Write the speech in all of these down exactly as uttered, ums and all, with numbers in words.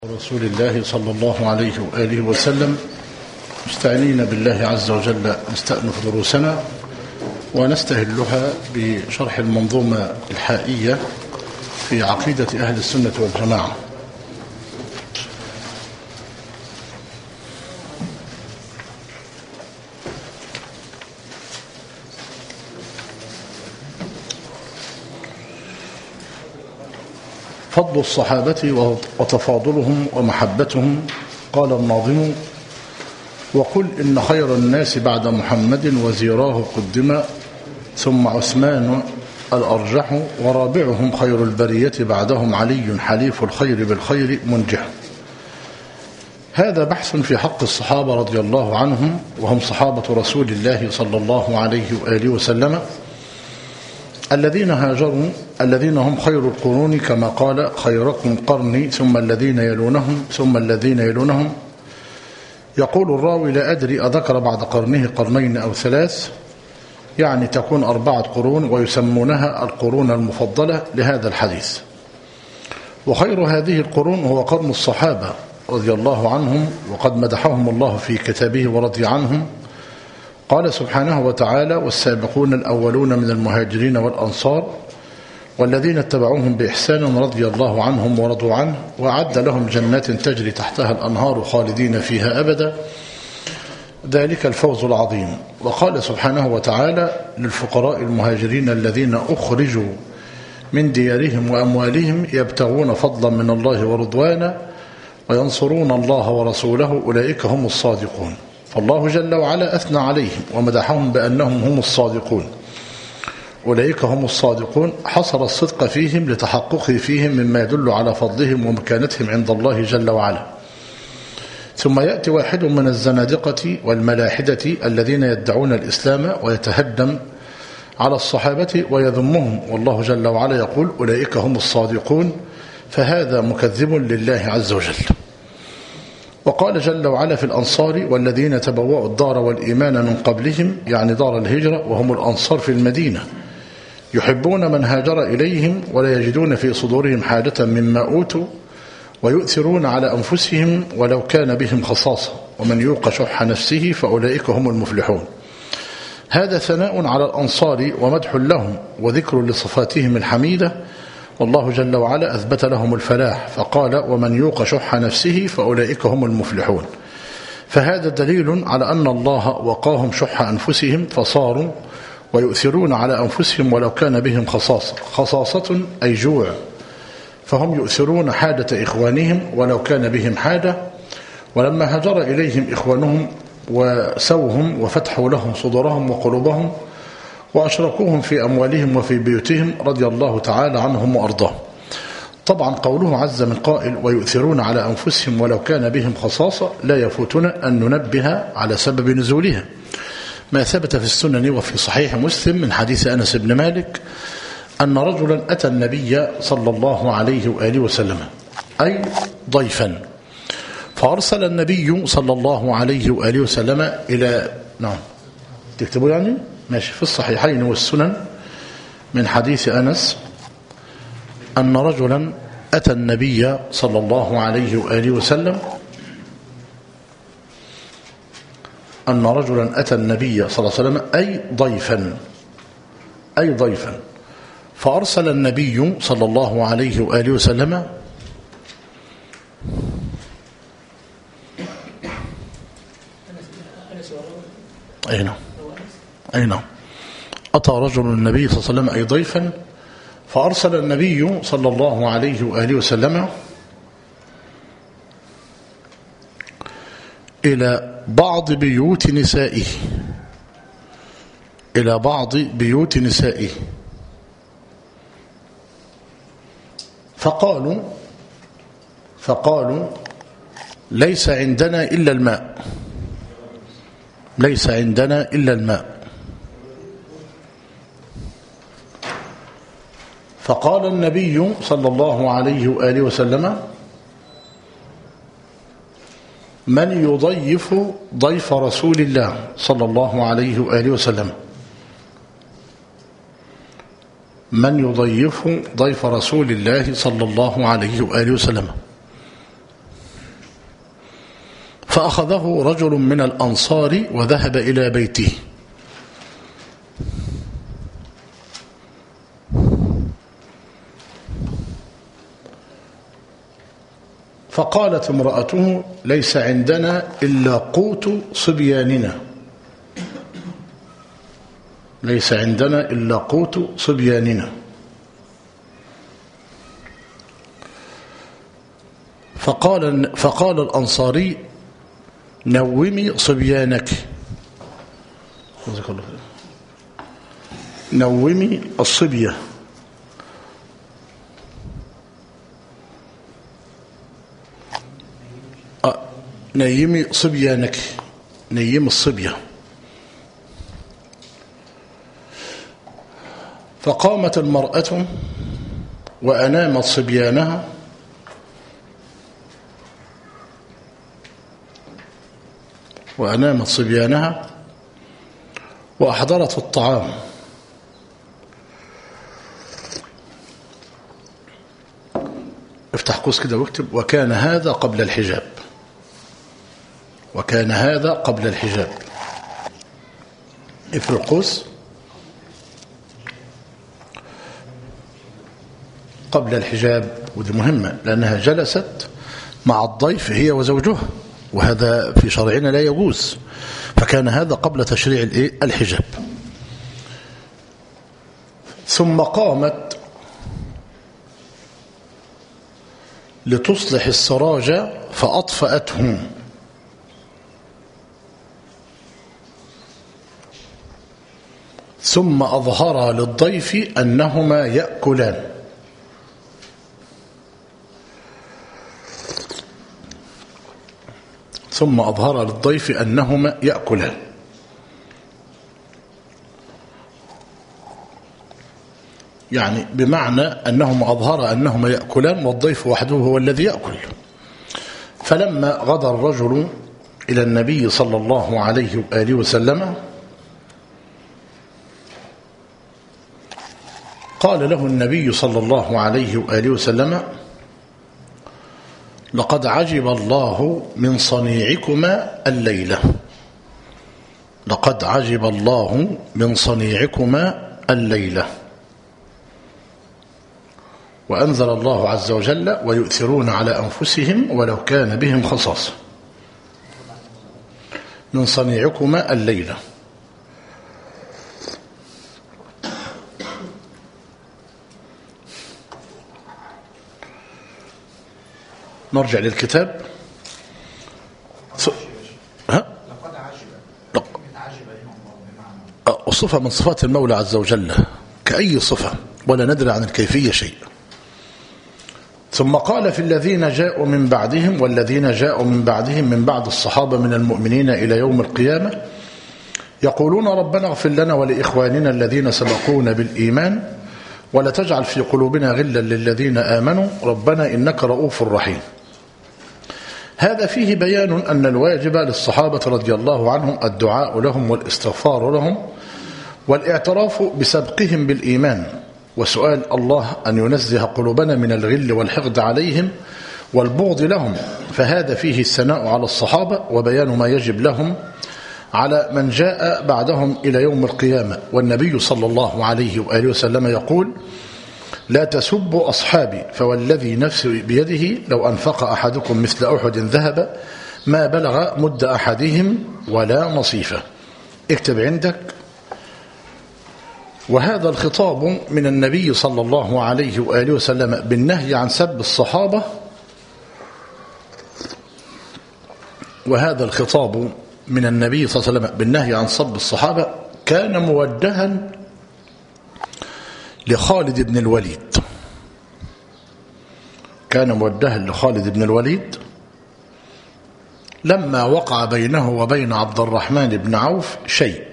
رسول الله صلى الله عليه وآله وسلم، مستعينين بالله عز وجل نستأنف دروسنا ونستهلها بشرح المنظومة الحائية في عقيدة أهل السنة والجماعة. فضل الصحابة وتفاضلهم ومحبتهم. قال الناظم: وقل إن خير الناس بعد محمد وزيراه قدم، ثم عثمان الأرجح، ورابعهم خير البرية بعدهم علي حليف الخير بالخير منجح. هذا بحث في حق الصحابة رضي الله عنهم، وهم صحابة رسول الله صلى الله عليه وآله وسلم الذين هاجروا، الذين هم خير القرون، كما قال: خيركم قرني ثم الذين يلونهم ثم الذين يلونهم. يقول الراوي: لا أدري أذكر بعد قرنه قرنين أو ثلاث، يعني تكون أربعة قرون، ويسمونها القرون المفضلة لهذا الحديث. وخير هذه القرون هو قرن الصحابة رضي الله عنهم، وقد مدحهم الله في كتابه ورضي عنهم. قال سبحانه وتعالى: والسابقون الأولون من المهاجرين والأنصار والذين اتبعوهم بإحسان رضي الله عنهم ورضوا عنه، وأعد لهم جنات تجري تحتها الأنهار خالدين فيها أبدا، ذلك الفوز العظيم. وقال سبحانه وتعالى: للفقراء المهاجرين الذين أخرجوا من ديارهم وأموالهم يبتغون فضلا من الله ورضوانا وينصرون الله ورسوله أولئك هم الصادقون. فالله جل وعلا أثنى عليهم ومدحهم بأنهم هم الصادقون، أولئك هم الصادقون، حصر الصدق فيهم لتحققه فيهم مما يدل على فضلهم ومكانتهم عند الله جل وعلا. ثم يأتي واحد من الزنادقة والملاحدة الذين يدعون الإسلام ويتهدم على الصحابة ويذمهم، والله جل وعلا يقول: أولئك هم الصادقون، فهذا مكذب لله عز وجل. وقال جل وعلا في الأنصار: والذين تبوأوا الدار والإيمان من قبلهم، يعني دار الهجرة، وهم الأنصار في المدينة، يحبون من هاجر إليهم ولا يجدون في صدورهم حاجة مما أوتوا ويؤثرون على أنفسهم ولو كان بهم خصاصة، ومن يوق شح نفسه فأولئك هم المفلحون. هذا ثناء على الأنصار ومدح لهم وذكر لصفاتهم الحميدة، والله جل وعلا أثبت لهم الفلاح فقال: ومن يوق شح نفسه فأولئك هم المفلحون. فهذا دليل على أن الله وقاهم شح أنفسهم فصاروا ويؤثرون على أنفسهم ولو كان بهم خصاصة. خصاصة أي جوع، فهم يؤثرون حاجة إخوانهم ولو كان بهم حاجة. ولما هاجر إليهم إخوانهم وسوهم وفتحوا لهم صدورهم وقلوبهم وأشركوهم في أموالهم وفي بيوتهم رضي الله تعالى عنهم وأرضاهم. طبعا قوله عز من قائل: ويؤثرون على أنفسهم ولو كان بهم خصاصة، لا يفوتنا أن ننبه على سبب نزولها، ما ثبت في السنن وفي صحيح مسلم من حديث أنس بن مالك أن رجلا أتى النبي صلى الله عليه وآله وسلم، أي ضيفا، فأرسل النبي صلى الله عليه وآله وسلم إلى نعم تكتبوا يعني ماشي في الصحيحين والسنن من حديث أنس أن رجلا أتى النبي صلى الله عليه وآله وسلم أن رجلا أتى النبي صلى الله عليه وسلم أي ضيفا أي ضيفا فأرسل النبي صلى الله عليه وآله وسلم أين أين أتى رجل النبي صلى الله عليه وسلم أي ضيفا فأرسل النبي صلى الله عليه وآله وسلم إلى بعض بيوت نسائه إلى بعض بيوت نسائه فقالوا فقالوا ليس عندنا إلا الماء ليس عندنا إلا الماء فقال النبي صلى الله عليه وآله وسلم: من يضيف ضيف رسول الله صلى الله عليه وآله وسلم من يضيف ضيف رسول الله صلى الله عليه وآله وسلم فأخذه رجل من الأنصار وذهب إلى بيته. فقالت امرأته: ليس عندنا إلا قوت صبياننا، ليس عندنا إلا قوت صبياننا. فقال, فقال الأنصاري: نومي صبيانك، نومي الصبية. نيمي صبيانك، نيم الصبية. فقامت المرأة وأنامت صبيانها، وأنامت صبيانها وأحضرت الطعام. افتح قوس كده واكتب: وكان هذا قبل الحجاب، وكان هذا قبل الحجاب. اقفل القوس. قبل الحجاب، ودي مهمة لأنها جلست مع الضيف هي وزوجها، وهذا في شرعنا لا يجوز. فكان هذا قبل تشريع الحجاب. ثم قامت لتصلح السراج فأطفأته، ثم أظهر للضيف أنهما يأكلان. ثم أظهر للضيف أنهما يأكلان. يعني بمعنى أنهما أظهر أنهما يأكلان والضيف وحده هو الذي يأكل. فلما غدا الرجل إلى النبي صلى الله عليه وآله وسلم قال له النبي صلى الله عليه وآله وسلم: لقد عجب الله من صنيعكما الليلة، لقد عجب الله من صنيعكما الليلة. وأنزل الله عز وجل: ويؤثرون على أنفسهم ولو كان بهم خصاصة. من صنيعكما الليلة. نرجع للكتاب. ها؟ الصفة من صفات المولى عز وجل كأي صفة، ولا ندري عن الكيفية شيء. ثم قال: في الذين جاءوا من بعدهم والذين جاءوا من بعدهم من بعد الصحابة من المؤمنين إلى يوم القيامة يقولون ربنا اغفر لنا ولإخواننا الذين سبقونا بالإيمان ولا تجعل في قلوبنا غلا للذين آمنوا ربنا إنك رؤوف رحيم. هذا فيه بيان أن الواجب للصحابة رضي الله عنهم الدعاء لهم والاستغفار لهم والاعتراف بسبقهم بالإيمان، وسؤال الله أن ينزه قلوبنا من الغل والحقد عليهم والبغض لهم. فهذا فيه الثناء على الصحابة وبيان ما يجب لهم على من جاء بعدهم إلى يوم القيامة. والنبي صلى الله عليه وآله وسلم يقول: لا تسبوا أصحابي فوالذي نفسي بيده لو أنفق أحدكم مثل أحد ذهب ما بلغ مد أحدهم ولا نصيفه. اكتب عندك: وهذا الخطاب من النبي صلى الله عليه وآله وسلم بالنهي عن سب الصحابة، وهذا الخطاب من النبي صلى الله عليه وسلم بالنهي عن سب الصحابة كان موجها لخالد بن الوليد، كان موجها لخالد بن الوليد لما وقع بينه وبين عبد الرحمن بن عوف شيء،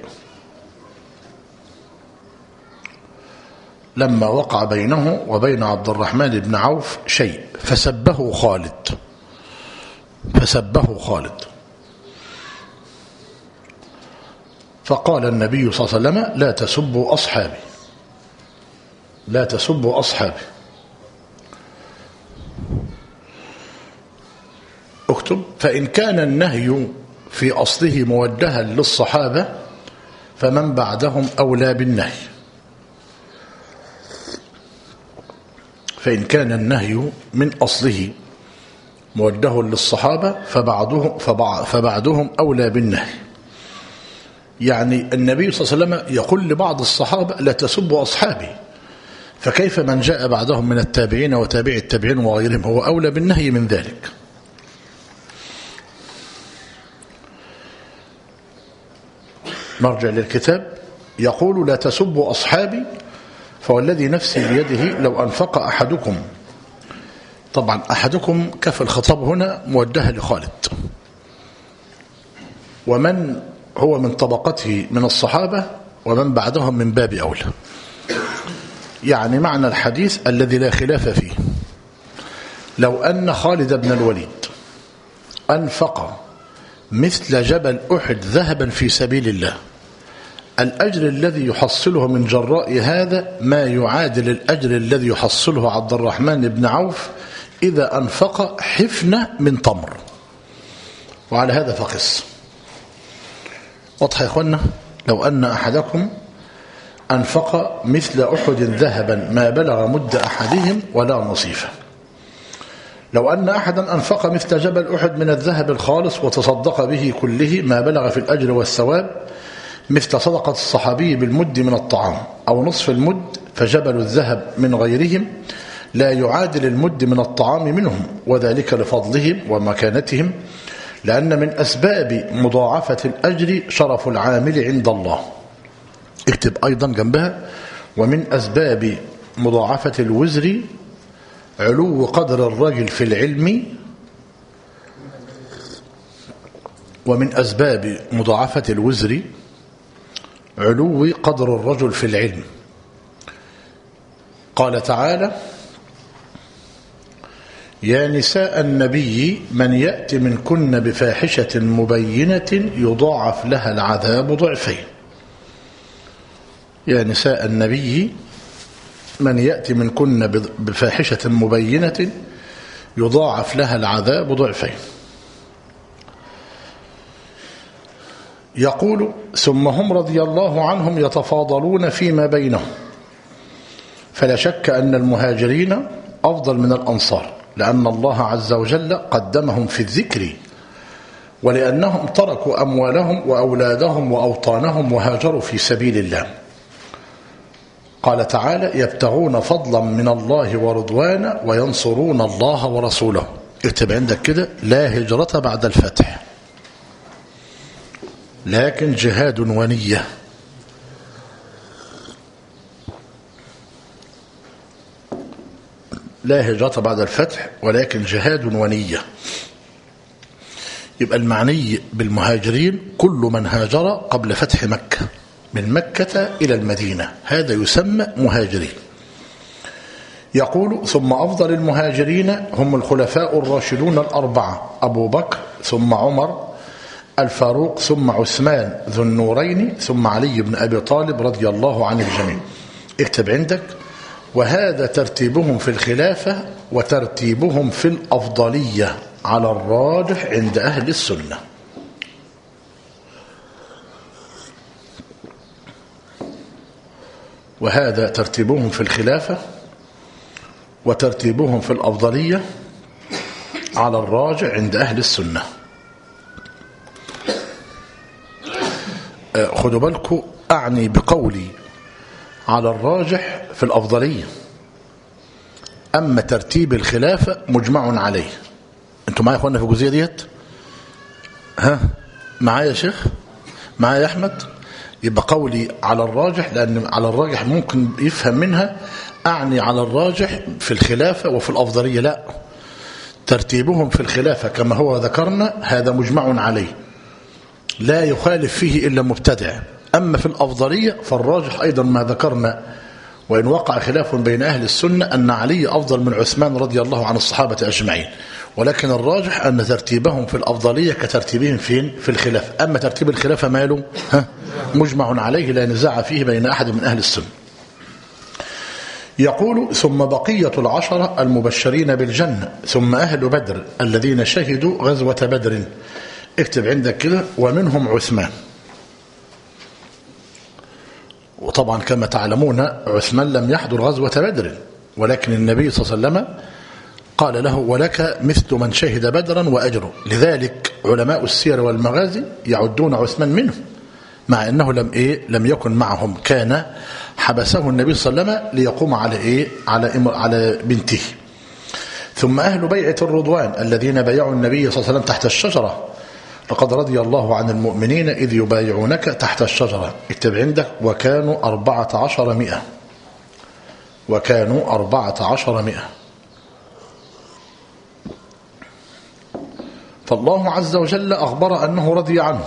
لما وقع بينه وبين عبد الرحمن بن عوف شيء فسبه خالد، فسبه خالد. فقال النبي صلى الله عليه وسلم: لا تسبوا أصحابي، لا تسبوا أصحابي. اكتب: فإن كان النهي في أصله موجها للصحابة فمن بعدهم أولى بالنهي. فإن كان النهي من أصله موجه للصحابة فبعدهم, فبعدهم أولى بالنهي. يعني النبي صلى الله عليه وسلم يقول لبعض الصحابة: لا تسبوا أصحابي، فكيف من جاء بعدهم من التابعين وتابع التابعين وغيرهم؟ هو أولى بالنهي من ذلك. نرجع للكتاب. يقول: لا تسبوا أصحابي فوالذي نفسي بيده لو أنفق أحدكم. طبعا أحدكم كف الخطاب هنا موجه لخالد، ومن هو من طبقته من الصحابة ومن بعدهم من باب أولى. يعني معنى الحديث الذي لا خلاف فيه: لو أن خالد بن الوليد أنفق مثل جبل أحد ذهبا في سبيل الله، الأجر الذي يحصله من جراء هذا ما يعادل الأجر الذي يحصله عبد الرحمن بن عوف إذا أنفق حفنة من تمر. وعلى هذا فقس. واضح يا إخوانا؟ لو أن أحدكم أنفق مثل أحد ذهبا ما بلغ مد أحدهم ولا نصيفه. لو أن أحدا أنفق مثل جبل أحد من الذهب الخالص وتصدق به كله ما بلغ في الأجر والثواب مثل صدقة الصحابي بالمد من الطعام أو نصف المد، فجبل الذهب من غيرهم لا يعادل المد من الطعام منهم، وذلك لفضلهم ومكانتهم، لأن من أسباب مضاعفة الأجر شرف العامل عند الله. اكتب أيضا جنبها: ومن أسباب مضاعفة الوزر علو قدر الرجل في العلم. ومن أسباب مضاعفة الوزر علو قدر الرجل في العلم. قال تعالى: يا نساء النبي من يأت منكن بفاحشة مبينة يضاعف لها العذاب ضعفين. يا نساء النبي من يأت منكن بفاحشة مبينة يضاعف لها العذاب ضعفين. يقول: ثم هم رضي الله عنهم يتفاضلون فيما بينهم، فلا شك أن المهاجرين أفضل من الأنصار، لأن الله عز وجل قدمهم في الذكر، ولأنهم تركوا أموالهم وأولادهم وأوطانهم وهاجروا في سبيل الله. قال تعالى: يبتغون فضلا من الله ورضوانا وينصرون الله ورسوله. اكتب عندك كده: لا هجرة بعد الفتح، لكن جهاد ونية. لا هجرة بعد الفتح ولكن جهاد ونية. يبقى المعني بالمهاجرين كل من هاجر قبل فتح مكة من مكة إلى المدينة، هذا يسمى مهاجرين. يقول: ثم أفضل المهاجرين هم الخلفاء الراشدون الأربعة، أبو بكر ثم عمر الفاروق ثم عثمان ذو النورين ثم علي بن أبي طالب رضي الله عن الجميع. اكتب عندك: وهذا ترتيبهم في الخلافة وترتيبهم في الأفضلية على الراجح عند أهل السنة. وهذا ترتيبهم في الخلافة وترتيبهم في الأفضلية على الراجح عند أهل السنة. خدوا بالكم، أعني بقولي على الراجح في الأفضلية، أما ترتيب الخلافة مجمع عليه. أنتم معايا يا أخوانا في الجزئية ديت؟ ها معايا يا شيخ؟ معايا يا أحمد؟ يبقى قولي على الراجح، لأن على الراجح ممكن يفهم منها أعني على الراجح في الخلافة وفي الأفضلية. لا، ترتيبهم في الخلافة كما هو ذكرنا هذا مجمع عليه، لا يخالف فيه إلا مبتدع. أما في الأفضلية فالراجح أيضا ما ذكرنا، وإن وقع خلاف بين أهل السنة أن علي أفضل من عثمان رضي الله عن الصحابة أجمعين، ولكن الراجح أن ترتيبهم في الأفضلية كترتيبهم فين في الخلافة. أما ترتيب الخلافة ماله ها مجمع عليه لا نزاع فيه بين أحد من أهل السنة. يقول ثم بقية العشرة المبشرين بالجنة ثم أهل بدر الذين شهدوا غزوة بدر. اكتب عندك كده ومنهم عثمان. وطبعا كما تعلمون عثمان لم يحضر غزوة بدر، ولكن النبي صلى الله عليه وسلم قال له ولك مثل من شهد بدرا وأجره. لذلك علماء السير والمغازي يعدون عثمان منهم، مع أنه لم إيه لم يكن معهم، كان حبسه النبي صلى الله عليه وسلم ليقوم على إيه على على بنته. ثم أهل بيعة الرضوان الذين بايعوا النبي صلى الله عليه وسلم تحت الشجرة، لقد رضي الله عن المؤمنين إذ يبايعونك تحت الشجرة. اكتب عندك وكانوا أربعة عشر مئة، وكانوا أربعة عشر مئة. فالله عز وجل أخبر أنه رضي عنه،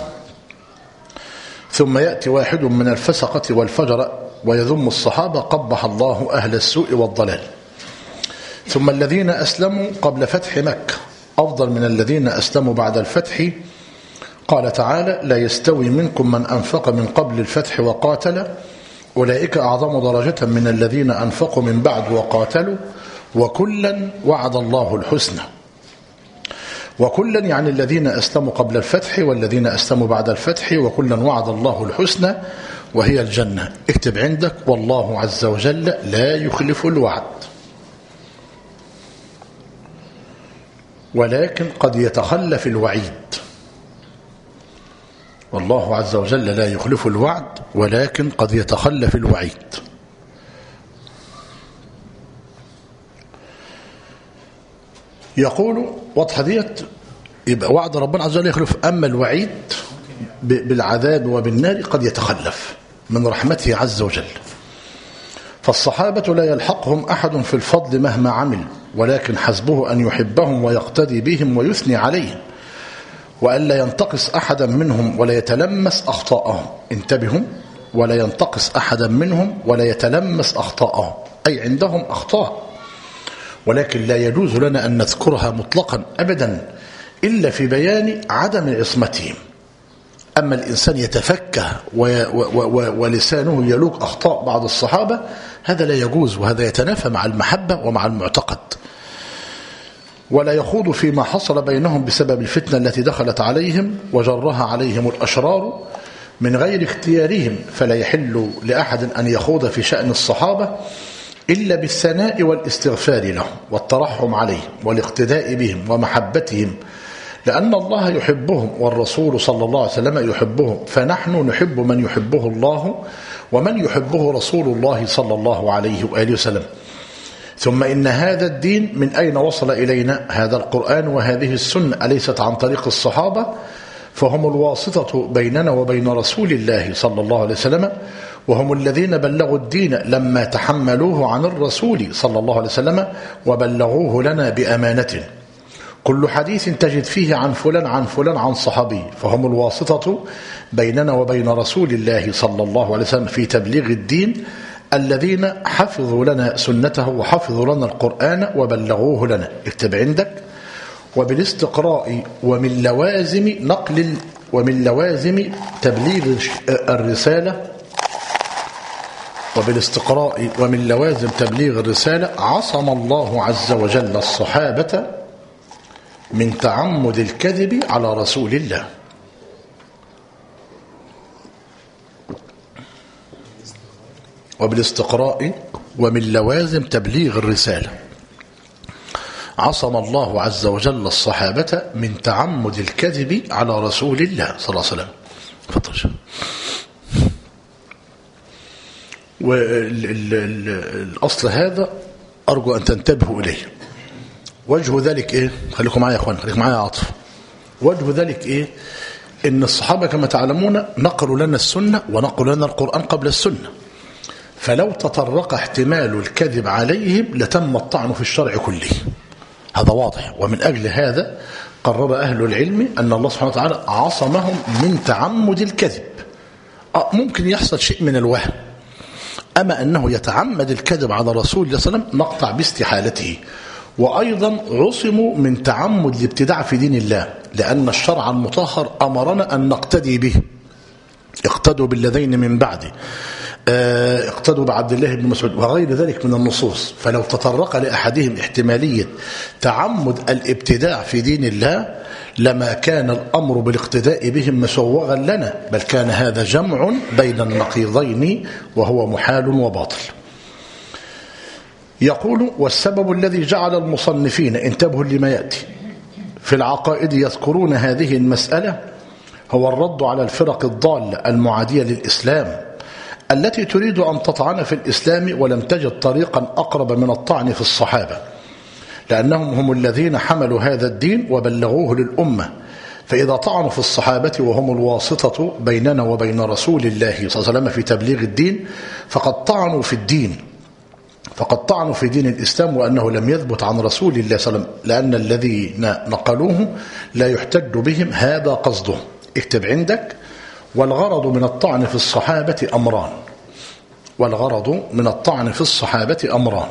ثم يأتي واحد من الفسقة والفجر ويذم الصحابة قبح الله أهل السوء والضلال. ثم الذين أسلموا قبل فتح مكة أفضل من الذين أسلموا بعد الفتح. قال تعالى لا يستوي منكم من أنفق من قبل الفتح وقاتل أولئك أعظم درجة من الذين أنفقوا من بعد وقاتلوا وكلا وعد الله الحسنى. وكلا يعني الذين أسلموا قبل الفتح والذين أسلموا بعد الفتح، وكلا وعد الله الحسنى وهي الجنة. اكتب عندك والله عز وجل لا يخلف الوعد، ولكن قد يتخلف الوعيد. والله عز وجل لا يخلف الوعد ولكن قد يتخلف الوعيد. يقول واضحة ديت، يبقى وعد ربنا عز وجل يخلف، أما الوعيد بالعذاب وبالنار قد يتخلف من رحمته عز وجل. فالصحابة لا يلحقهم أحد في الفضل مهما عمل، ولكن حسبه أن يحبهم ويقتدي بهم ويثني عليهم، وألا ينتقص أحدا منهم ولا يتلمس أخطاءهم. انتبهوا، ولا ينتقص أحدا منهم ولا يتلمس أخطاءهم، أي عندهم أخطاء، ولكن لا يجوز لنا أن نذكرها مطلقا أبدا إلا في بيان عدم عصمتهم. أما الإنسان يتفكه ولسانه يلوك أخطاء بعض الصحابة، هذا لا يجوز، وهذا يتنافى مع المحبة ومع المعتقد. ولا يخوض فيما حصل بينهم بسبب الفتنة التي دخلت عليهم وجرها عليهم الأشرار من غير اختيارهم، فلا يحل لأحد أن يخوض في شأن الصحابة إلا بالثناء والاستغفار لهم والترحم عليهم والاقتداء بهم ومحبتهم، لأن الله يحبهم والرسول صلى الله عليه وسلم يحبهم، فنحن نحب من يحبه الله ومن يحبه رسول الله صلى الله عليه وآله وسلم. ثم إن هذا الدين من أين وصل إلينا؟ هذا القرآن وهذه السنة أليست عن طريق الصحابة؟ فهم الواسطة بيننا وبين رسول الله صلى الله عليه وسلم، وهم الذين بلغوا الدين لما تحملوه عن الرسول صلى الله عليه وسلم وبلغوه لنا بأمانة. كل حديث تجد فيه عن فلان عن فلان عن صحابي، فهم الواسطة بيننا وبين رسول الله صلى الله عليه وسلم في تبليغ الدين، الذين حفظوا لنا سنته وحفظوا لنا القرآن وبلغوه لنا. اكتب عندك وبالاستقراء ومن لوازم نقل ومن لوازم تبليغ الرسالة وبالاستقراء ومن لوازم تبليغ الرسالة عصم الله عز وجل الصحابة من تعمد الكذب على رسول الله. وبالاستقراء ومن لوازم تبليغ الرسالة عصم الله عز وجل الصحابة من تعمد الكذب على رسول الله صلى الله عليه وسلم. تفضل. والأصل هذا أرجو أن تنتبهوا إليه. وجه ذلك إيه؟ خليكم معايا يا أخوان، خليكم معايا يا عاطف. وجه ذلك إيه؟ إن الصحابة كما تعلمون نقلوا لنا السنة ونقلوا لنا القرآن قبل السنة، فلو تطرق احتمال الكذب عليهم لتم الطعن في الشرع كله، هذا واضح. ومن أجل هذا قرر أهل العلم أن الله سبحانه وتعالى عصمهم من تعمد الكذب. ممكن يحصل شيء من الوهم، أما أنه يتعمد الكذب على رسول الله صلى الله عليه وسلم نقطع باستحالته. وأيضا عصموا من تعمد الابتداع في دين الله، لأن الشرع المطهر أمرنا أن نقتدي به، اقتدوا بالذين من بعده. اقتدوا بعبد الله بن مسعود وغير ذلك من النصوص. فلو تطرق لأحدهم احتمالية تعمد الابتداع في دين الله لما كان الأمر بالاقتداء بهم مسوغا لنا، بل كان هذا جمع بين النقيضين وهو محال وباطل. يقول: والسبب الذي جعل المصنفين، انتبهوا لما يأتي، في العقائد يذكرون هذه المسألة هو الرد على الفرق الضالة المعادية للإسلام التي تريد أن تطعن في الإسلام ولم تجد طريقا أقرب من الطعن في الصحابة، لأنهم هم الذين حملوا هذا الدين وبلغوه للأمة. فإذا طعنوا في الصحابة وهم الواسطة بيننا وبين رسول الله صلى الله عليه وسلم في تبليغ الدين فقد طعنوا في الدين، فقد طعنوا في دين الإسلام وأنه لم يثبت عن رسول الله صلى الله عليه وسلم، لأن الذين نقلوه لا يحتج بهم. هذا قصده. اكتب عندك: والغرض من الطعن في الصحابة أمران. والغرض من الطعن في الصحابة أمران.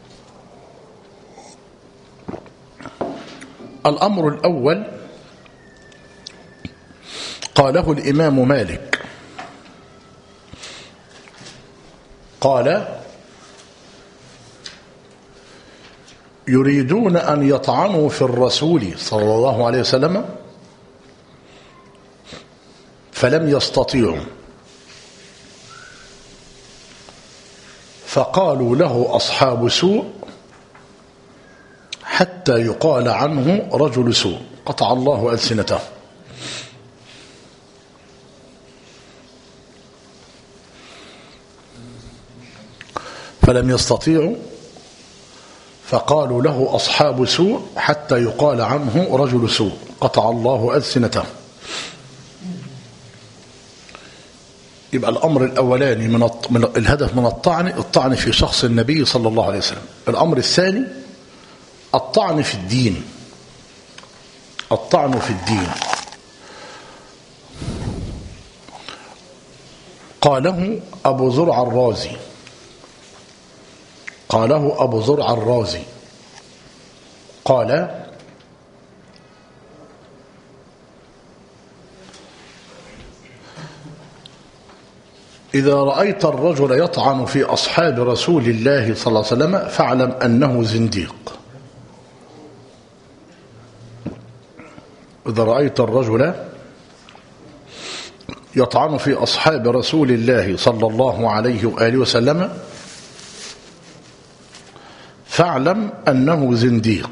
الأمر الأول قاله الإمام مالك، قال: يريدون أن يطعنوا في الرسول صلى الله عليه وسلم فلم يستطيعوا، فقالوا له أصحاب سوء حتى يقال عنه رجل سوء قطع الله ألسنته. فلم يستطيعوا فقالوا له أصحاب سوء حتى يقال عنه رجل سوء قطع الله ألسنته. يبقى الأمر الأولاني من الهدف من الطعن الطعن في شخص النبي صلى الله عليه وسلم. الأمر الثاني الطعن في الدين. الطعن في الدين قاله أبو زرع الرازي قاله أبو زرع الرازي قال: إذا رأيت الرجل يطعن في أصحاب رسول الله صلى الله عليه وسلم فاعلم أنه زنديق. إذا رأيت الرجل يطعن في أصحاب رسول الله صلى الله عليه وآله وسلم فاعلم أنه زنديق.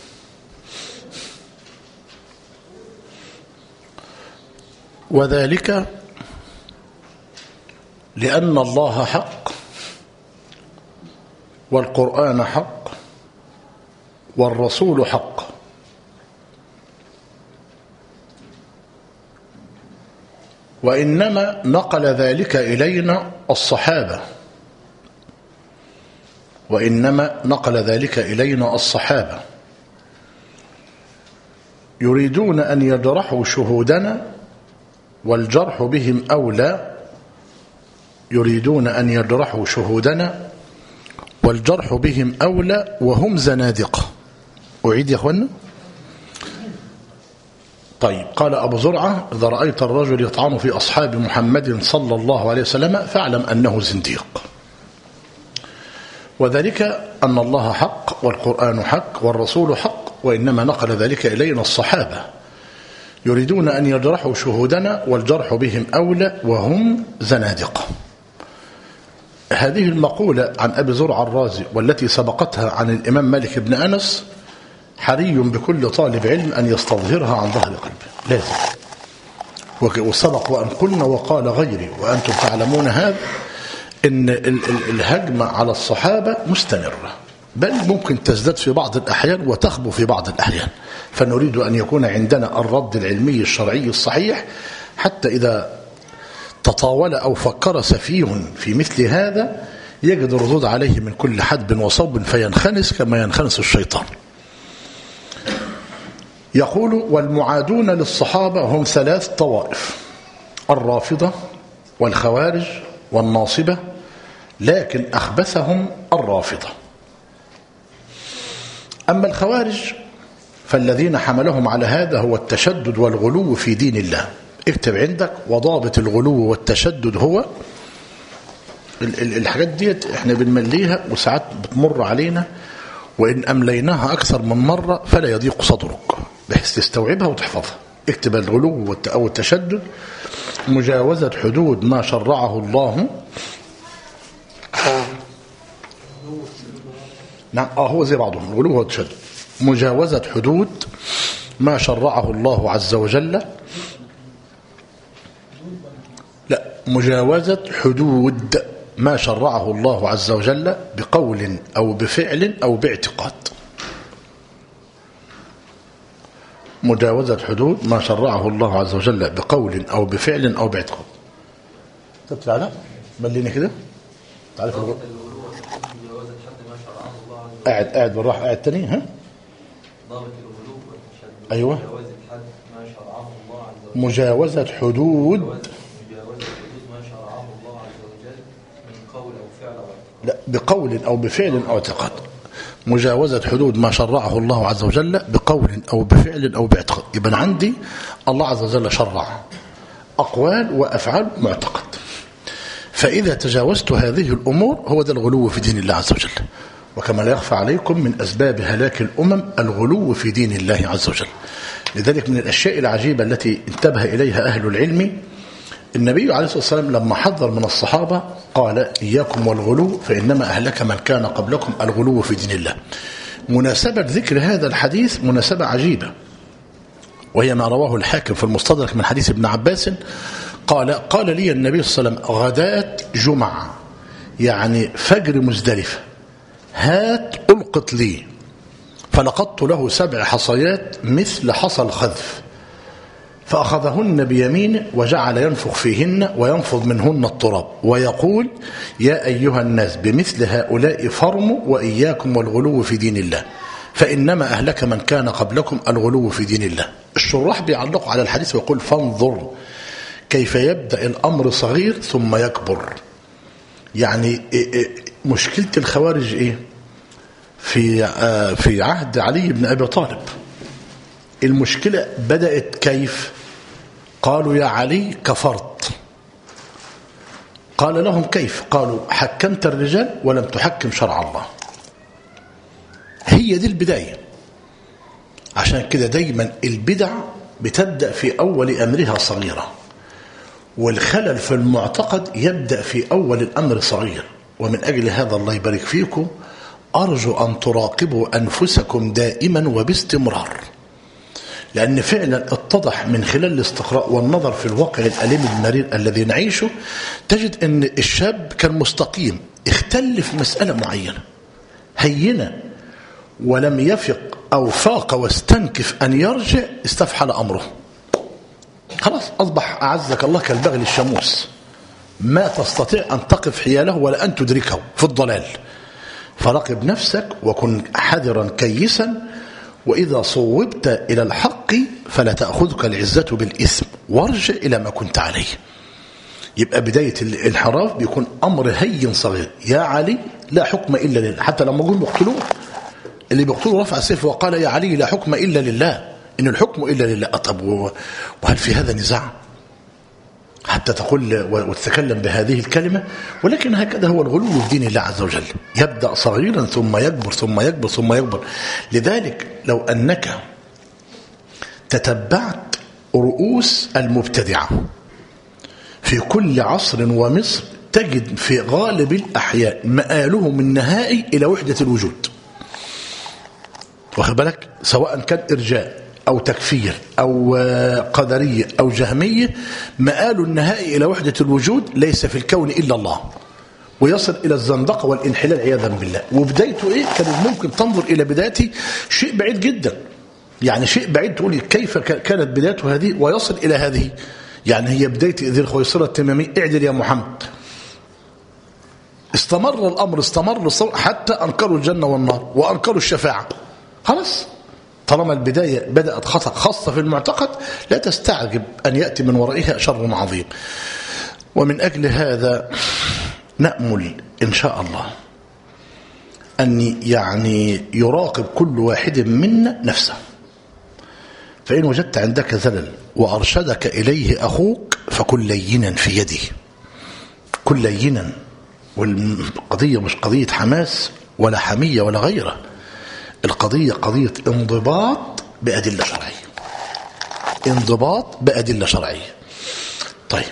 وذلك لأن الله حق والقرآن حق والرسول حق، وإنما نقل ذلك إلينا الصحابة وإنما نقل ذلك إلينا الصحابة يريدون أن يجرحوا شهودنا والجرح بهم أولى يريدون أن يجرحوا شهودنا والجرح بهم أولى وهم زنادقة. أعيد يا أخوانا. طيب، قال أبو زرعة: إذا رأيت الرجل يطعن في أصحاب محمد صلى الله عليه وسلم فاعلم أنه زنديق. وذلك أن الله حق والقرآن حق والرسول حق، وإنما نقل ذلك إلينا الصحابة يريدون أن يجرحوا شهودنا والجرح بهم أولى وهم زنادقة. هذه المقولة عن أبي زرع الرازي والتي سبقتها عن الإمام مالك بن أنس حري بكل طالب علم أن يستظهرها عن ظهر قلبه، لازم. وسبق وأن قلنا وقال غيري وأنتم تعلمون هذا، إن الهجمة على الصحابة مستمرة، بل ممكن تزداد في بعض الأحيان وتخبو في بعض الأحيان. فنريد أن يكون عندنا الرد العلمي الشرعي الصحيح، حتى إذا تطاول أو فكر سفيه في مثل هذا يجد الردود عليه من كل حدب وصوب فينخنس كما ينخنس الشيطان. يقول: والمعادون للصحابة هم ثلاث طوائف: الرافضة والخوارج والناصبة، لكن أخبثهم الرافضة. أما الخوارج فالذين حملهم على هذا هو التشدد والغلو في دين الله. اكتب عندك: وضابط الغلو والتشدد هو الحاجات ديت احنا بنمليها وساعات بتمر علينا، وإن أمليناها أكثر من مرة فلا يضيق صدرك بحيث تستوعبها وتحفظها. اكتب الغلو أو التشدد مجاوزة حدود ما شرعه الله. نعم اه هو زي بعضهم، الغلو والتشدد مجاوزة حدود ما شرعه الله عز وجل. لا، مجاوزة حدود ما شرعه الله عز وجل بقول أو بفعل أو باعتقاد. مجاوزة حدود ما شرعه الله عز وجل بقول أو بفعل أو باعتقاد. طب تعالى مليني كده، تعالى في الغلو. قاعد قاعد بالراحة، قاعد تاني. ها ضابط الغلو والتشدد. أيوة. مجاوزة حد ما شرعه الله عز وجل. مجاوزة حدود مجاوزة حدود ما شرعه الله عز وجل من قول أو فعل أو اعتقاد. لا، بقول أو بفعل أو اعتقاد. مجاوزة حدود ما شرعه الله عز وجل بقول أو بفعل أو باعتقاد. يبقى عندي الله عز وجل شرع أقوال وأفعال معتقد، فإذا تجاوزت هذه الأمور هو ده الغلو في دين الله عز وجل. وكما لا يخفى عليكم من أسباب هلاك الأمم الغلو في دين الله عز وجل. لذلك من الأشياء العجيبة التي انتبه إليها أهل العلم، النبي عليه الصلاة والسلام لما حذر من الصحابة قال إياكم والغلو فإنما أهلك من كان قبلكم الغلو في دين الله. مناسبة ذكر هذا الحديث مناسبة عجيبة، وهي ما رواه الحاكم في المستدرك من حديث ابن عباس قال قال لي النبي صلى الله عليه وسلم غداة جمعة، يعني فجر مزدلفة، هات ألقط لي، فلقطت له سبع حصيات مثل حصى الخذف، فأخذهن بيمينه وجعل ينفخ فيهن وينفض منهن التراب ويقول يا أيها الناس بمثل هؤلاء فرموا وإياكم والغلو في دين الله فإنما أهلك من كان قبلكم الغلو في دين الله. الشراح بيعلقوا على الحديث ويقول فانظر كيف يبدأ الأمر صغير ثم يكبر. يعني مشكلة الخوارج إيه؟ في في عهد علي بن أبي طالب المشكلة بدأت كيف؟ قالوا يا علي كفرت. قال لهم كيف؟ قالوا حكمت الرجال ولم تحكم شرع الله. هي دي البداية. عشان كده دايما البدع بتبدأ في أول أمرها صغيرة، والخلل في المعتقد يبدأ في أول الأمر صغير. ومن أجل هذا الله يبارك فيكم أرجو أن تراقبوا أنفسكم دائما وباستمرار، لأن فعلا اتضح من خلال الاستقراء والنظر في الواقع الأليم المرير الذي نعيشه، تجد أن الشاب كان مستقيم اختل في مسألة معينة هينة ولم يفق أو فاق واستنكف أن يرجع، استفحل أمره، خلاص أصبح أعزك الله كالبغل الشموس، ما تستطيع أن تقف حياله ولا أن تدركه في الضلال. فراقب نفسك وكن حذرا كيسا، وإذا صوبت إلى الحق فلا تأخذك العزة بالإثم وارجع إلى ما كنت عليه. يبقى بداية الانحراف بيكون أمر هين صغير. يا علي لا حكم إلا لله، حتى لما قلوا بيقتلوه اللي بيقتلوا رفع السيف وقال يا علي لا حكم إلا لله، إن الحكم إلا لله. طب وهل في هذا نزاع حتى تقول وتتكلم بهذه الكلمة؟ ولكن هكذا هو الغلو في دين الله عز وجل، يبدأ صغيرا ثم يكبر ثم يكبر ثم يكبر. لذلك لو أنك تتبعت رؤوس المبتدعة في كل عصر ومصر تجد في غالب الأحيان مآلهم النهائي إلى وحدة الوجود. واخد بالك؟ سواء كان إرجاء أو تكفير أو قدرية أو جهمية، مآل النهائي إلى وحدة الوجود، ليس في الكون إلا الله، ويصل إلى الزندقة والانحلال عياذا بالله. وبدايته إيه؟ كانت ممكن تنظر إلى بدايته شيء بعيد جدا، يعني شيء بعيد تقول كيف كانت بدايته هذه ويصل إلى هذه. يعني هي بداية ذي الخويصرة التمامي اعدل يا محمد، استمر الأمر استمر حتى أنكروا الجنة والنار وأنكروا الشفاعة. خلاص طالما البداية بدأت خطأ خاصة في المعتقد لا تستعجب أن يأتي من ورائها شر عظيم. ومن أجل هذا نأمل إن شاء الله أن يعني يراقب كل واحد منا نفسه، فإن وجدت عندك زلل وأرشدك إليه أخوك فكن لينا في يده، كن لينا والقضية مش قضية حماس ولا حمية ولا غيره، القضية قضية انضباط بأدلة شرعية، انضباط بأدلة شرعية. طيب،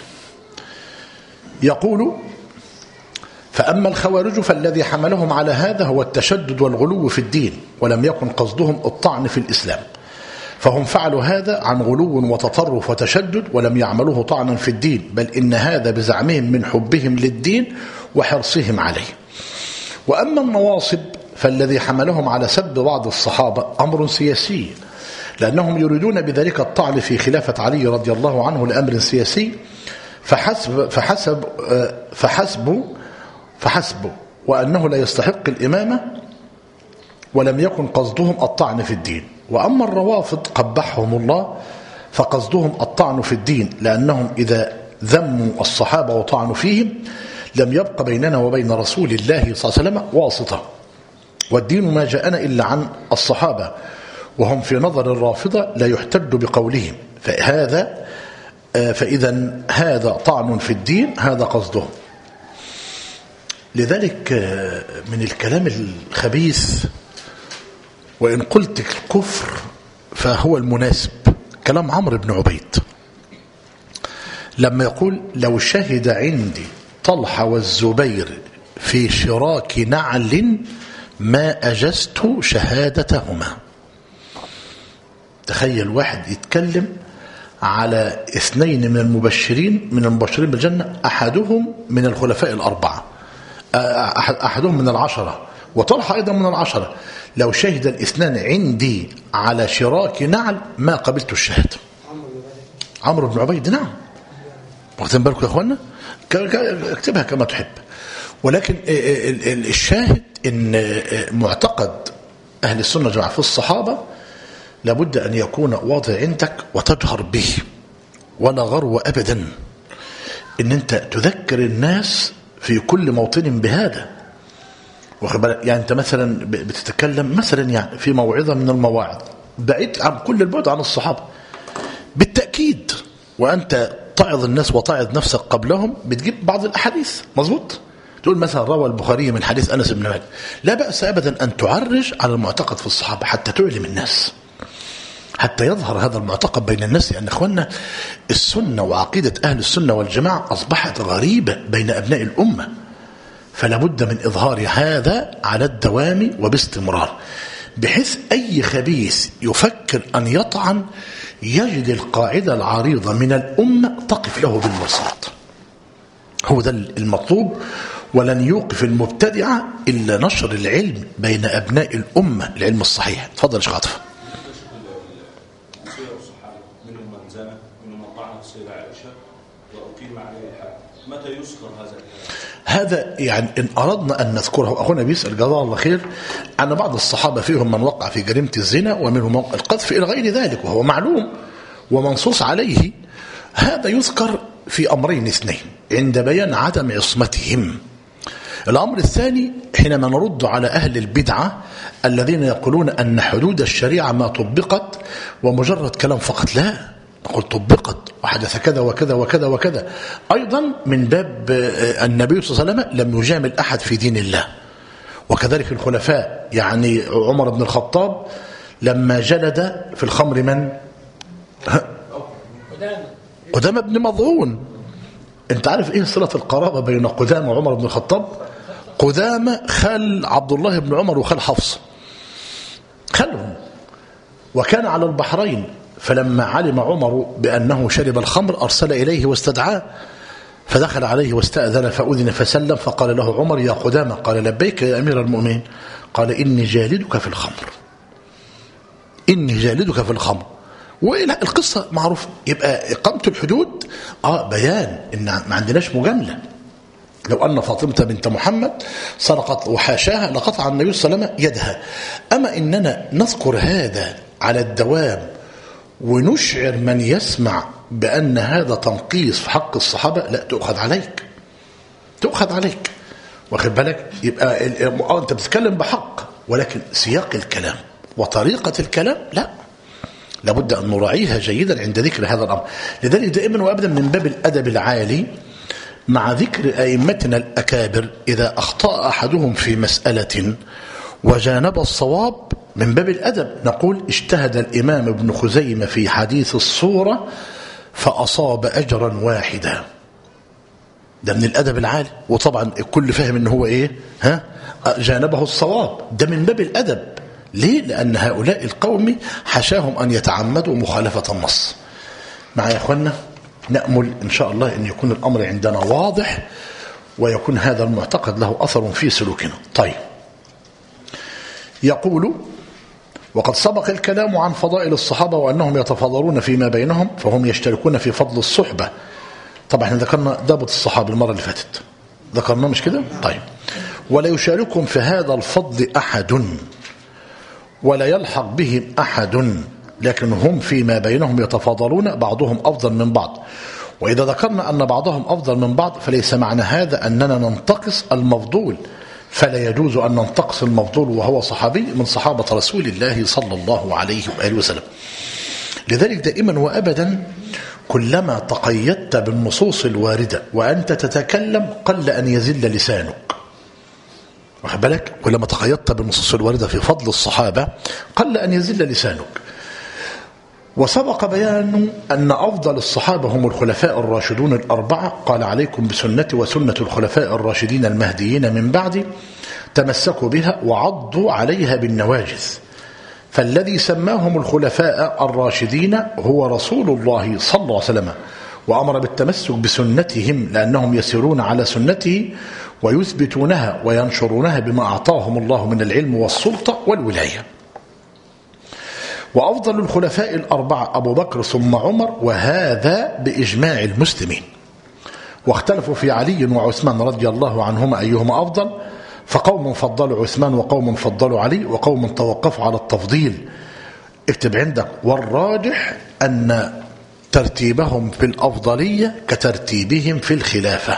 يقول: فأما الخوارج فالذي حملهم على هذا هو التشدد والغلو في الدين، ولم يكن قصدهم الطعن في الإسلام، فهم فعلوا هذا عن غلو وتطرف وتشدد، ولم يعملوه طعنا في الدين، بل إن هذا بزعمهم من حبهم للدين وحرصهم عليه. وأما النواصب فالذي حملهم على سب بعض الصحابة أمر سياسي، لأنهم يريدون بذلك الطعن في خلافة علي رضي الله عنه لأمر سياسي، فحسب فحسب فحسب فحسب وأنه لا يستحق الإمامة، ولم يكن قصدهم الطعن في الدين. وأما الروافض قبحهم الله فقصدهم الطعن في الدين، لأنهم إذا ذموا الصحابة وطعنوا فيهم لم يبق بيننا وبين رسول الله صلى الله عليه وسلم واسطة، والدين ما جاءنا إلا عن الصحابة، وهم في نظر الرافضة لا يحتج بقولهم، فهذا فإذا هذا طعن في الدين، هذا قصدهم. لذلك من الكلام الخبيث، وإن قلت الكفر فهو المناسب، كلام عمرو بن عبيد لما يقول: لو شهد عندي طلحة والزبير في شراك نعل ما أجزت شهادتهما. تخيل واحد يتكلم على اثنين من المبشرين من المبشرين بالجنة، أحدهم من الخلفاء الأربعة، أحد أحدهم من العشرة، وطلحة أيضا من العشرة. لو شهد الاثنان عندي على شراك نعل ما قبلت الشهادة. عمرو بن عبيد، نعم، واخدين بالكم يا اخوانا؟ اكتبها كما تحب. ولكن الشاهد ان معتقد اهل السنه والجماعه في الصحابه لابد ان يكون واضح عندك وتجهر به، ولا غرو ابدا ان انت تذكر الناس في كل موطن بهذا. يعني انت مثلا بتتكلم مثلا يعني في موعظه من المواعظ بعيد عن كل البعد عن الصحابه بالتاكيد، وانت تعظ الناس وتعظ نفسك قبلهم، بتجيب بعض الاحاديث مظبوط، تقول مثلا روى البخاري من حديث انس بن مالك، لا باس ابدا ان تعرج على المعتقد في الصحابه حتى تعلم الناس، حتى يظهر هذا المعتقد بين الناس. لان اخواننا السنه وعقيده اهل السنه والجماعه اصبحت غريبه بين ابناء الامه، فلا بد من اظهار هذا على الدوام وباستمرار، بحيث اي خبيث يفكر ان يطعن يجد القاعده العريضه من الامه تقف له بالمرصاد. هو ده المطلوب، ولن يوقف المبتدعه الا نشر العلم بين ابناء الامه، العلم الصحيح. تفضل يا شيخ عاطف. منهم من زنى، منهم من طعن السيدة عائشة وأقيم عليه الحد، متى يذكر هذا الكلام؟ هذا يعني إن أردنا أن نذكره، أخونا بيسأل جزاه الله خير أن بعض الصحابة فيهم من وقع في جريمة الزنا ومنهم القذف إلى غير ذلك، وهو معلوم ومنصوص عليه. هذا يذكر في أمرين اثنين عند بيان عدم عصمتهم. الأمر الثاني حينما نرد على أهل البدعة الذين يقولون أن حدود الشريعة ما طبقت ومجرد كلام فقط، لا، نقول طبقت وحدث كذا وكذا وكذا وكذا. أيضا من باب النبي صلى الله عليه وسلم لم يجامل أحد في دين الله، وكذلك الخلفاء. يعني عمر بن الخطاب لما جلد في الخمر من؟ قدامة بن مظعون. انت عارف ايه صلة القرابة بين قدامة وعمر بن الخطاب؟ قدامة خال عبد الله بن عمر وخال حفص، خالهم، وكان على البحرين، فلما علم عمر بأنه شرب الخمر أرسل إليه واستدعاه، فدخل عليه واستأذن فأذن فسلم، فقال له عمر: يا قدامة. قال: لبيك يا أمير المؤمنين. قال: إني جالدك في الخمر، إني جالدك في الخمر. والقصة معروفة. يبقى إقامة الحدود آه بيان إن ما عندناش مجاملة. لو أن فاطمة بنت محمد سرقت وحاشاها لقطع النبي صلى الله عليه وسلم يدها. أما إننا نذكر هذا على الدوام ونشعر من يسمع بأن هذا تنقيص في حق الصحابة، لا، تؤخذ عليك، تؤخذ عليك، واخد بالك؟ يبقى أنت بتتكلم بحق، ولكن سياق الكلام وطريقة الكلام لا، لابد أن نراعيها جيدا عند ذكر هذا الأمر. لذلك دائما وأبدا من باب الأدب العالي مع ذكر أئمتنا الأكابر إذا أخطأ أحدهم في مسألة وجانب الصواب من باب الأدب نقول اجتهد الإمام ابن خزيمة في حديث الصورة فأصاب أجرا واحدا. ده من الأدب العالي، وطبعا الكل فهم إن هو إيه ها جانبه الصواب، ده من باب الأدب. ليه؟ لأن هؤلاء القوم حشاهم أن يتعمدوا مخالفة النص. مع يا أخوانا نأمل إن شاء الله أن يكون الأمر عندنا واضح ويكون هذا المعتقد له أثر في سلوكنا. طيب، يقول وقد سبق الكلام عن فضائل الصحابة وأنهم يتفاضلون فيما بينهم فهم يشتركون في فضل الصحبة. طبعا احنا ذكرنا دابة الصحابة المرة اللي فاتت، ذكرنا مش كده؟ طيب، ولا يشاركهم في هذا الفضل أحد ولا يلحق بهم أحد، لكن هم فيما بينهم يتفاضلون بعضهم أفضل من بعض. وإذا ذكرنا أن بعضهم أفضل من بعض فليس معنى هذا أننا ننتقص المفضول، فلا يجوز أن ننتقص المفضول وهو صحابي من صحابة رسول الله صلى الله عليه وآله وسلم. لذلك دائما وأبدا كلما تقيدت بالنصوص الواردة وأنت تتكلم قل أن يزل لسانك، واخد بالك؟ كلما تقيدت بالنصوص الواردة في فضل الصحابة قل أن يزل لسانك. وسبق بيان أن أفضل الصحابة هم الخلفاء الراشدون الأربعة، قال عليكم بسنتي وسنة الخلفاء الراشدين المهديين من بعدي تمسكوا بها وعضوا عليها بالنواجذ. فالذي سماهم الخلفاء الراشدين هو رسول الله صلى الله عليه وسلم، وأمر بالتمسك بسنتهم لأنهم يسيرون على سنته ويثبتونها وينشرونها بما أعطاهم الله من العلم والسلطة والولاية. وأفضل الخلفاء الأربعة أبو بكر ثم عمر، وهذا بإجماع المسلمين. واختلفوا في علي وعثمان رضي الله عنهما أيهما أفضل، فقوم فضلوا عثمان وقوم فضلوا علي وقوم توقفوا على التفضيل. اكتب عندك والراجح أن ترتيبهم في الأفضلية كترتيبهم في الخلافة.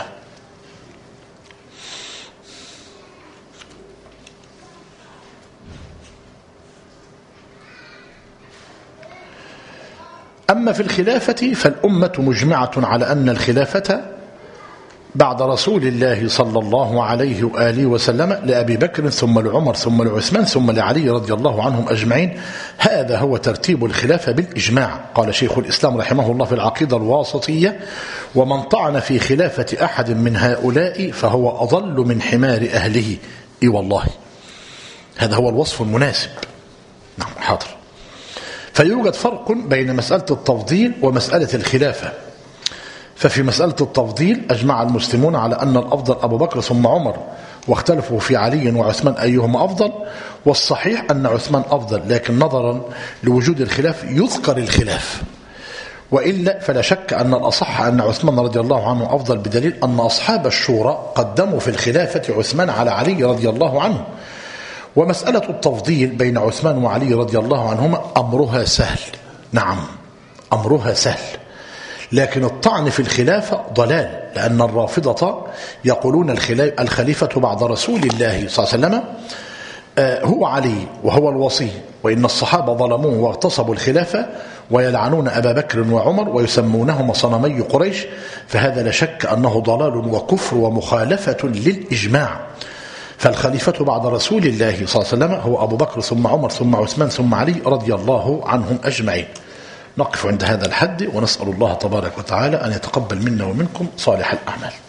أما في الخلافة فالأمة مجمعة على أن الخلافة بعد رسول الله صلى الله عليه وآله وسلم لأبي بكر ثم لعمر ثم لعثمان ثم لعلي رضي الله عنهم أجمعين، هذا هو ترتيب الخلافة بالإجماع. قال شيخ الإسلام رحمه الله في العقيدة الواسطية: ومن طعن في خلافة أحد من هؤلاء فهو أضل من حمار أهله. إي والله هذا هو الوصف المناسب. نعم حاضر. فيوجد فرق بين مسألة التفضيل ومسألة الخلافة. ففي مسألة التفضيل أجمع المسلمون على أن الأفضل أبو بكر ثم عمر، واختلفوا في علي وعثمان أيهما أفضل، والصحيح أن عثمان أفضل، لكن نظرا لوجود الخلاف يذكر الخلاف، وإلا فلا شك أن الأصح أن عثمان رضي الله عنه أفضل، بدليل أن أصحاب الشورى قدموا في الخلافة عثمان على علي رضي الله عنه. ومسألة التفضيل بين عثمان وعلي رضي الله عنهما أمرها سهل، نعم أمرها سهل، لكن الطعن في الخلافة ضلال، لأن الرافضة يقولون الخليفة بعد رسول الله صلى الله عليه وسلم هو علي وهو الوصي، وإن الصحابة ظلموه واغتصبوا الخلافة، ويلعنون أبا بكر وعمر ويسمونهما صنمي قريش. فهذا لا شك أنه ضلال وكفر ومخالفة للإجماع. فالخليفة بعد رسول الله صلى الله عليه وسلم هو أبو بكر ثم عمر ثم عثمان ثم علي رضي الله عنهم أجمعين. نقف عند هذا الحد ونسأل الله تبارك وتعالى أن يتقبل منا ومنكم صالح الأعمال.